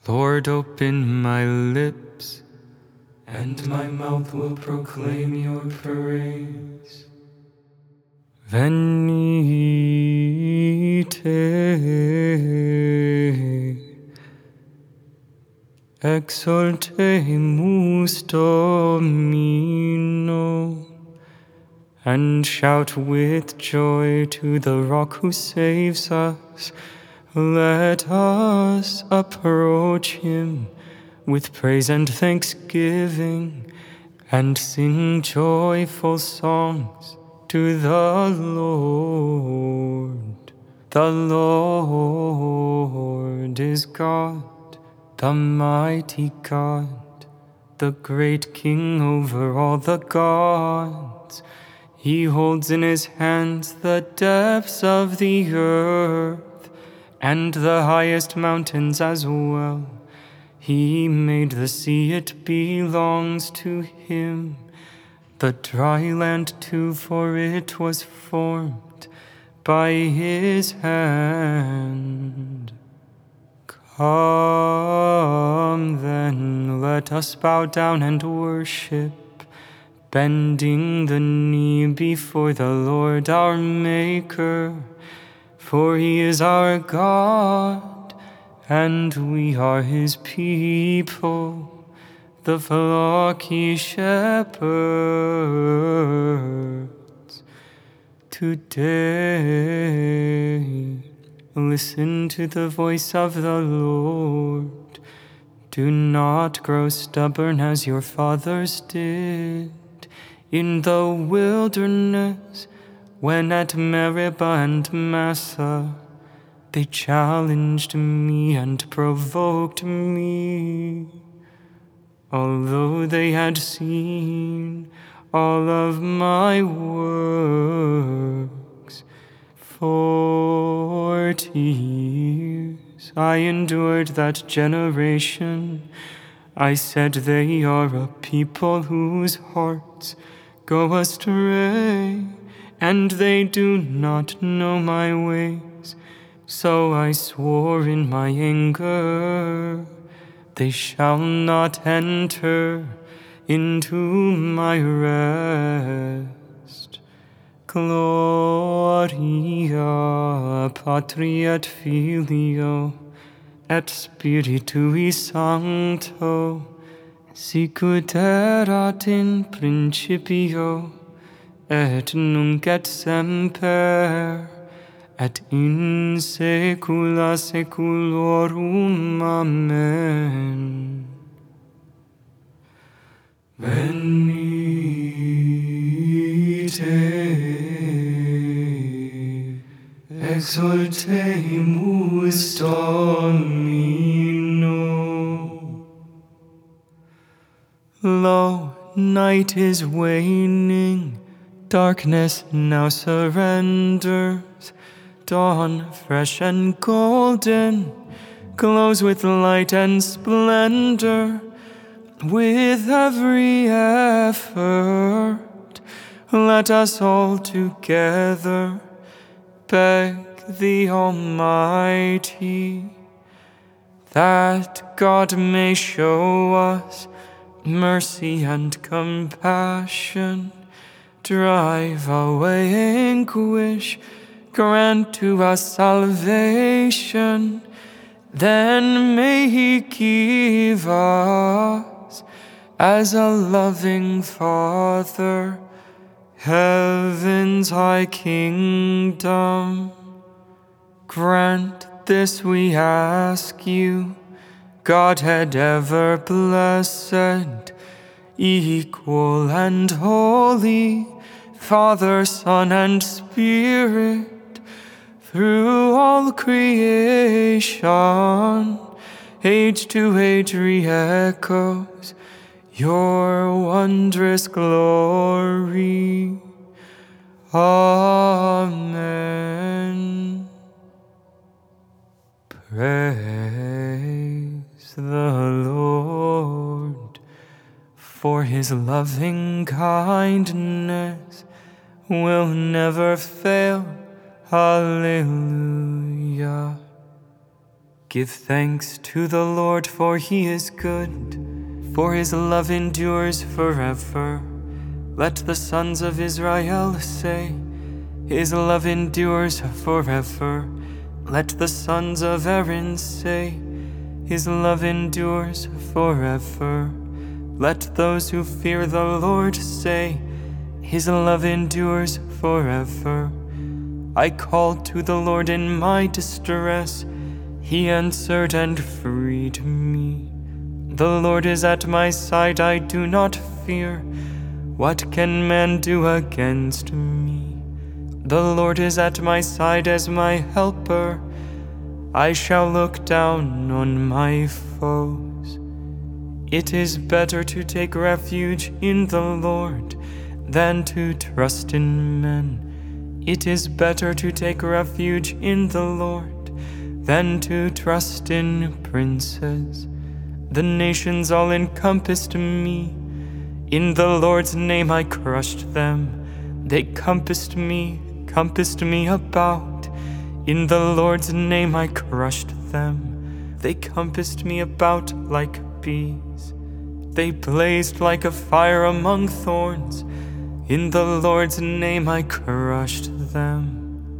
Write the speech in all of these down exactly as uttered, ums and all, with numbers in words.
Lord, open my lips, and my mouth will proclaim your praise. Venite, exaltemus Domino, and shout with joy to the rock who saves us. Let us approach him with praise and thanksgiving, and sing joyful songs to the Lord. The Lord is God, the mighty God, the great King over all the gods. He holds in his hands the depths of the earth, and the highest mountains as well. He made the sea, it belongs to him, the dry land too, for it was formed by his hand. Come then, let us bow down and worship, bending the knee before the Lord our Maker. For he is our God, and we are his people, the flock he shepherds. Today, listen to the voice of the Lord. Do not grow stubborn as your fathers did in the wilderness, when at Meribah and Massah they challenged me and provoked me. Although they had seen all of my works, forty years I endured that generation. I said, they are a people whose hearts go astray, and they do not know my ways. So I swore in my anger, they shall not enter into my rest. Gloria Patri et Filio et Spiritui Sancto, sicut erat in principio, et nunc et semper, et in saecula saeculorum. Amen. Venite, exaltemus Domino. Lo, night is waning, darkness now surrenders. Dawn, fresh and golden, glows with light and splendor. With every effort, let us all together beg the Almighty that God may show us mercy and compassion, drive away anguish, grant to us salvation. Then may he give us, as a loving Father, heaven's high kingdom. Grant this we ask you, Godhead ever blessed, equal and holy, Father, Son, and Spirit, through all creation, age to age re-echoes your wondrous glory. Amen. Praise the Lord, for his loving kindness will never fail. Hallelujah. Give thanks to the Lord, for he is good, for his love endures forever. Let the sons of Israel say, his love endures forever. Let the sons of Aaron say, his love endures forever. Let those who fear the Lord say, his love endures forever. I called to the Lord in my distress. He answered and freed me. The Lord is at my side, I do not fear. What can man do against me? The Lord is at my side as my helper. I shall look down on my foes. It is better to take refuge in the Lord than to trust in men. It is better to take refuge in the Lord than to trust in princes. The nations all encompassed me. In the Lord's name I crushed them. They compassed me, compassed me about. In the Lord's name I crushed them. They compassed me about like bees. They blazed like a fire among thorns. In the Lord's name I crushed them.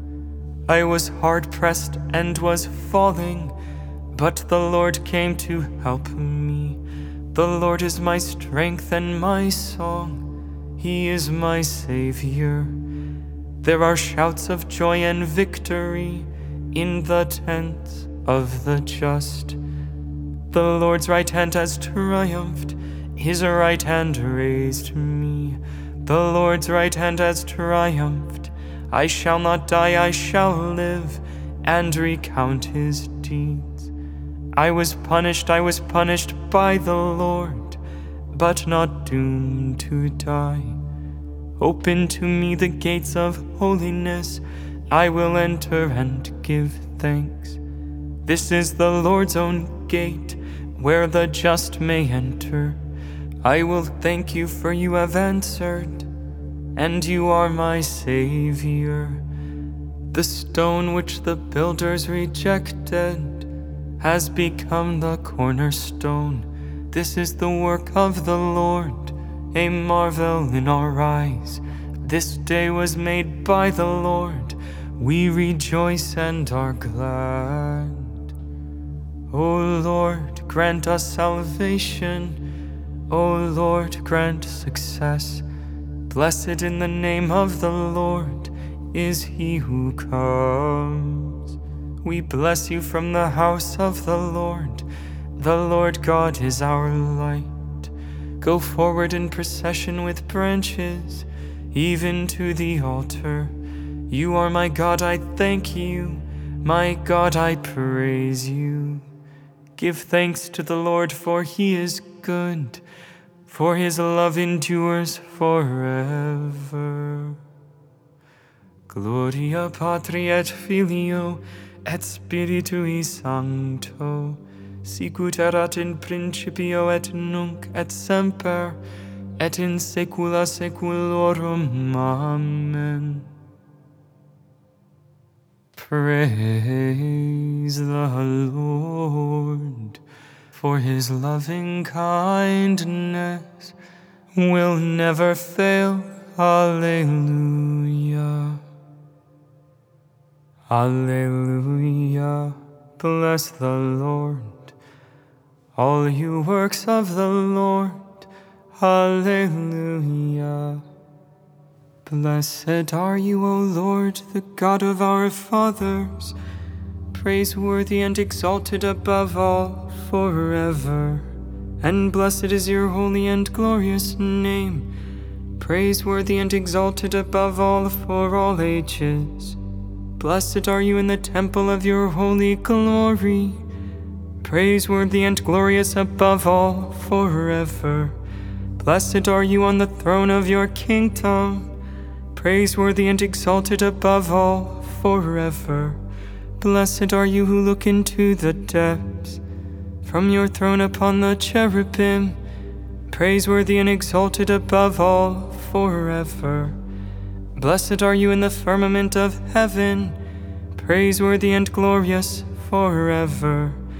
I was hard-pressed and was falling, but the Lord came to help me. The Lord is my strength and my song. He is my Savior. There are shouts of joy and victory in the tents of the just. The Lord's right hand has triumphed. His right hand raised me. The Lord's right hand has triumphed. I shall not die, I shall live, and recount his deeds. I was punished, I was punished by the Lord, but not doomed to die. Open to me the gates of holiness, I will enter and give thanks. This is the Lord's own gate, where the just may enter. I will thank you, for you have answered, and you are my Savior. The stone which the builders rejected has become the cornerstone. This is the work of the Lord, a marvel in our eyes. This day was made by the Lord. We rejoice and are glad. O Lord, grant us salvation. O Lord, grant success. Blessed in the name of the Lord is he who comes. We bless you from the house of the Lord. The Lord God is our light. Go forward in procession with branches, even to the altar. You are my God, I thank you. My God, I praise you. Give thanks to the Lord, for he is good, for his love endures forever. Gloria Patri et Filio et Spiritui Sancto, sicut erat in principio et nunc et semper, et in saecula saeculorum. Amen. Praise the Lord, for his loving kindness will never fail. Alleluia. Alleluia. Bless the Lord, all you works of the Lord. Alleluia. Blessed are you, O Lord, the God of our fathers, praiseworthy and exalted above all forever. And blessed is your holy and glorious name, praiseworthy and exalted above all for all ages. Blessed are you in the temple of your holy glory, praiseworthy and glorious above all forever. Blessed are you on the throne of your kingdom, praiseworthy and exalted above all forever. Blessed are you who look into the depths, from your throne upon the cherubim, praiseworthy and exalted above all forever. Blessed are you in the firmament of heaven, praiseworthy and glorious forever.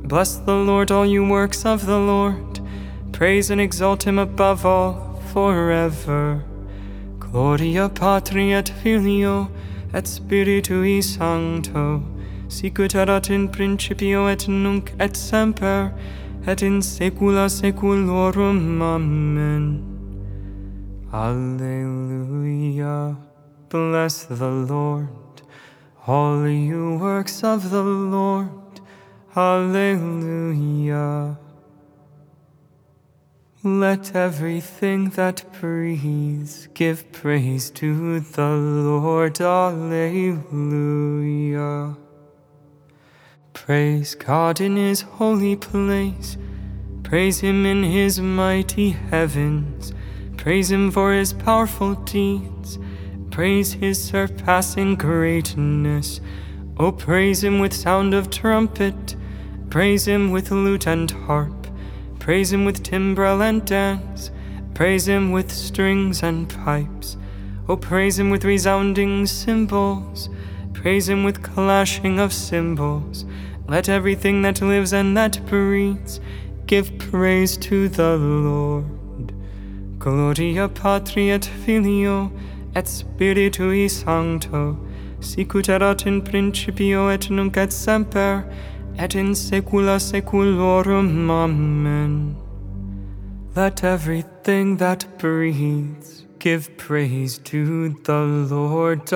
Bless the Lord, all you works of the Lord. Praise and exalt him above all forever. Gloria Patri et Filio et Spiritui Sancto, sicut erat in principio et nunc et semper, et in saecula saeculorum. Amen. Alleluia. Bless the Lord, all you works of the Lord. Alleluia. Let everything that breathes give praise to the Lord. Alleluia. Praise God in his holy place. Praise him in his mighty heavens. Praise him for his powerful deeds. Praise his surpassing greatness. Oh, praise him with sound of trumpet. Praise him with lute and harp. Praise him with timbrel and dance. Praise him with strings and pipes. Oh, praise him with resounding cymbals. Praise him with clashing of cymbals. Let everything that lives and that breathes give praise to the Lord. Gloria Patri et Filio et Spiritui Sancto, sicut erat in principio et nunc et semper, et in saecula saeculorum. Amen. Let everything that breathes give praise to the Lord.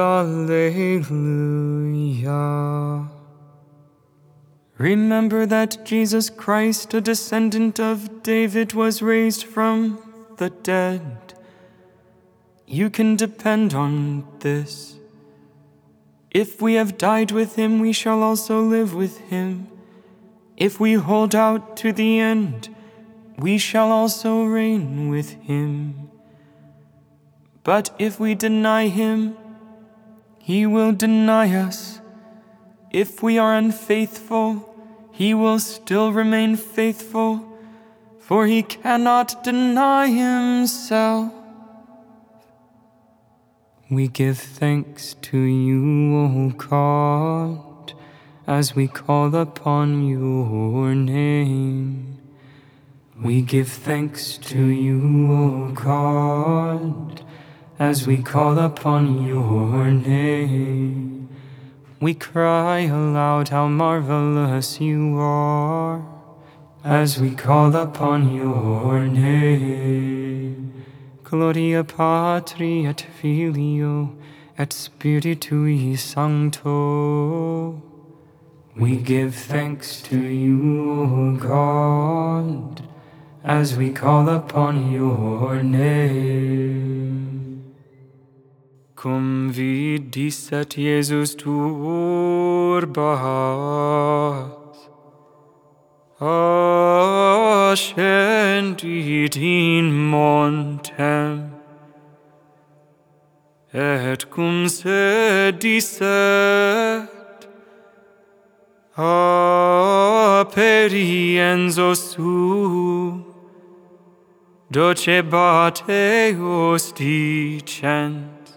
Alleluia. Remember that Jesus Christ, a descendant of David, was raised from the dead. You can depend on this. If we have died with him, we shall also live with him. If we hold out to the end, we shall also reign with him. But if we deny him, he will deny us. If we are unfaithful, he will still remain faithful, for he cannot deny himself. We give thanks to you, O God, as we call upon your name. We give thanks to you, O God, as we call upon your name. We cry aloud how marvelous you are, as we call upon your name. Gloria Patri et Filio et Spiritui Sancto. We give thanks to you, O God, as we call upon your name. Cum vidis et Iesus turbas, ascendit in montem, et cum sedisset aperienzo su, docebateos dicens,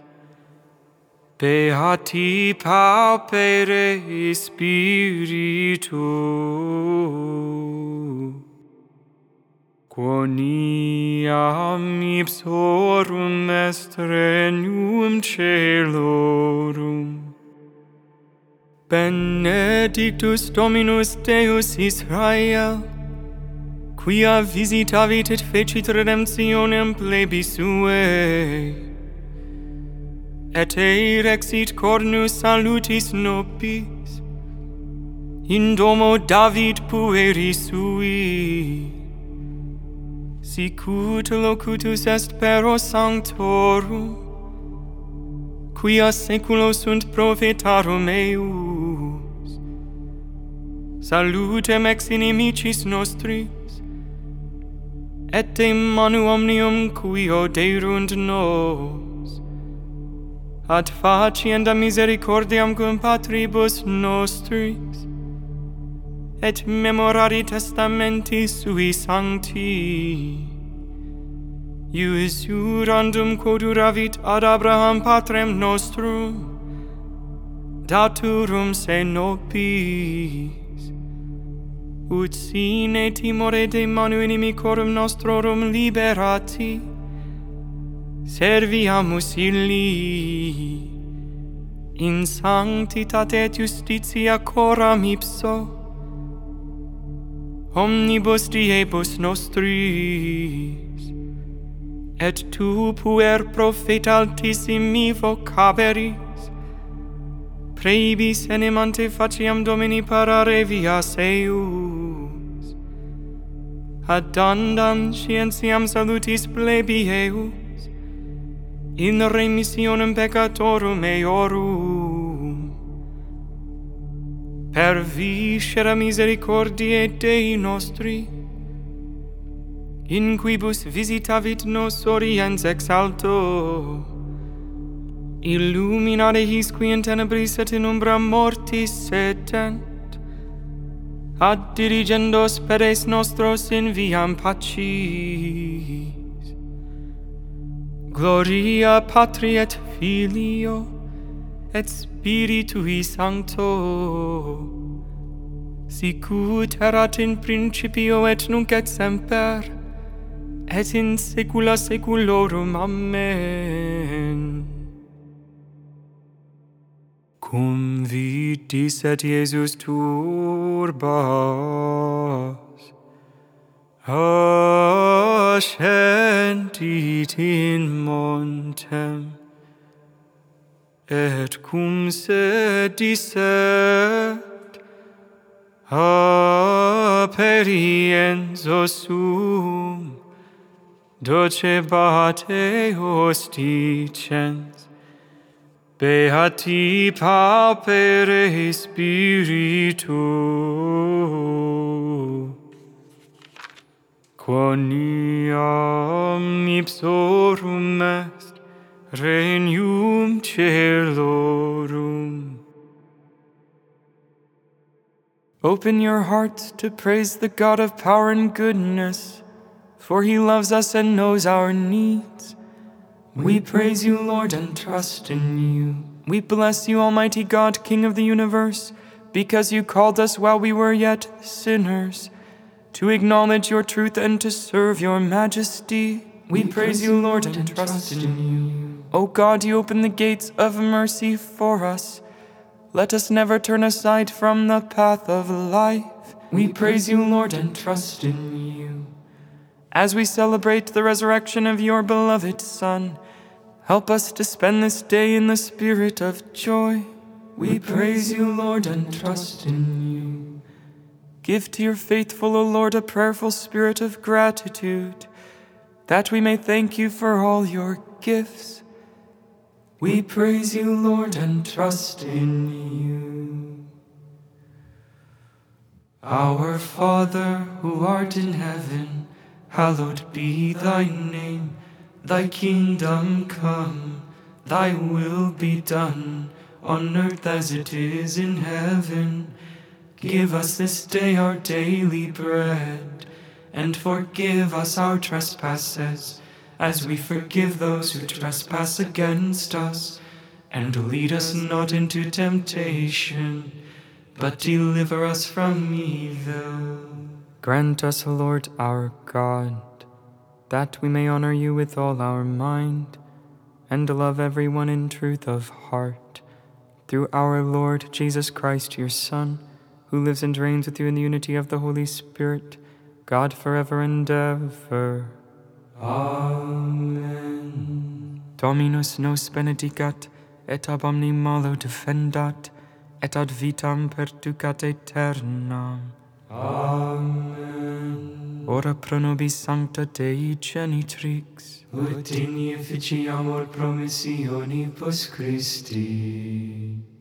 beati paupere spiritu, quoniam ipsorum est regnum celorum. Benedictus Dominus Deus Israel, quia visitavit et fecit redemptionem plebis suae, et erexit cornus salutis nobis in domo David pueri sui, sicut locutus est pero sanctorum, quia saeculo sunt profetarum eius. Salutem ex inimicis nostris, et de manu omnium qui oderunt nos, ad facienda misericordiam cum patribus nostris, et memorari testamenti sui sancti, iusurandum quoduravit ad Abraham patrem nostrum, daturum se nobis, ut sine timore de manu inimicorum nostrorum liberati, serviamus illi, in sanctitate et justitia coram ipso, omnibus diebus nostris, et tu puer prophet altissimi vocaberis, praebis enim ante faciam Domini parare vias eius, addandam scientiam salutis plebieus, in remissionem peccatorum eorum, per viscera misericordiae Dei nostri, in quibus visitavit nos oriens ex alto, illuminare his qui in tenebris et in umbra mortis setent, ad dirigendos peres nostros in viam pacis. Gloria Patri et Filio et Spiritui Sancto, sic ut erat in principio et nunc et semper, et in saecula saeculorum. Amen. Cum vitis et Iesus turbas, ascendit in montem, et cum sedisset aperienso sum, docebate hosticens, beati pauperes spiritu, quoniam ipsorum est regnum celorum. Open your hearts to praise the God of power and goodness, for he loves us and knows our needs. We praise you, Lord, and trust in you. We bless you, Almighty God, King of the universe, because you called us while we were yet sinners, to acknowledge your truth and to serve your majesty. We praise you, Lord, and trust in you. O God, you open the gates of mercy for us. Let us never turn aside from the path of life. We praise you, Lord, and trust in you. As we celebrate the resurrection of your beloved Son, help us to spend this day in the spirit of joy. We praise you, Lord, and trust in you. Give to your faithful, O Lord, a prayerful spirit of gratitude, that we may thank you for all your gifts. We praise you, Lord, and trust in you. Our Father, who art in heaven, hallowed be thy name. Thy kingdom come, thy will be done, on earth as it is in heaven. Give us this day our daily bread, and forgive us our trespasses, as we forgive those who trespass against us. And lead us not into temptation, but deliver us from evil. Grant us, Lord our God, that we may honor you with all our mind, and love everyone in truth of heart, through our Lord Jesus Christ, your Son, who lives and reigns with you in the unity of the Holy Spirit, God forever and ever. Amen. Dominus nos benedicat, et ab omni malo defendat, et ad vitam perducat aeternam. Amen. Ora pro nobis sancta Dei genitrix, ut in efficiamur promissionibus Christi.